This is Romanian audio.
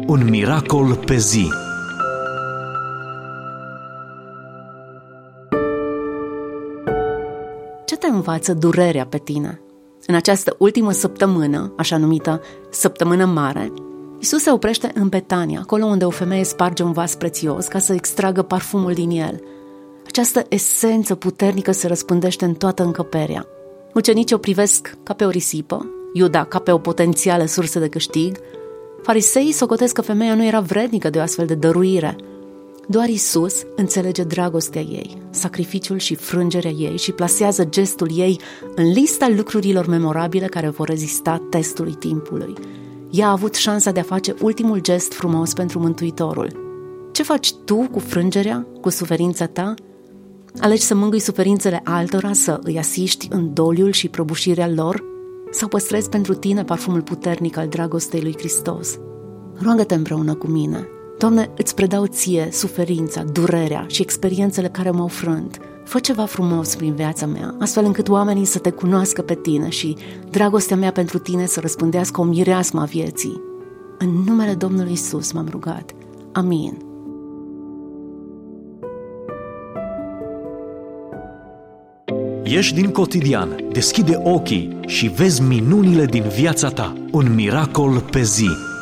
Un miracol pe zi. Ce te învață durerea pe tine? În această ultimă săptămână, așa numită săptămână mare, Iisus se oprește în Betania, acolo unde o femeie sparge un vas prețios ca să extragă parfumul din el. Această esență puternică se răspândește în toată încăperea. Ucenicii o privesc ca pe o risipă, Iuda ca pe o potențială sursă de câștig. Fariseii socotesc că femeia nu era vrednică de o astfel de dăruire. Doar Iisus înțelege dragostea ei, sacrificiul și frângerea ei și plasează gestul ei în lista lucrurilor memorabile care vor rezista testului timpului. Ea a avut șansa de a face ultimul gest frumos pentru Mântuitorul. Ce faci tu cu frângerea, cu suferința ta? Alegi să mângâi suferințele altora, să îi asiști în doliul și prăbușirea lor? Sau păstrezi pentru tine parfumul puternic al dragostei lui Hristos? Roagă-te împreună cu mine. Doamne, îți predau ție suferința, durerea și experiențele care m-au frânt. Fă ceva frumos prin viața mea, astfel încât oamenii să te cunoască pe tine și dragostea mea pentru tine să răspândească o mireasmă a vieții. În numele Domnului Iisus m-am rugat. Amin. Ieși din cotidian, deschide ochii și vezi minunile din viața ta. Un miracol pe zi.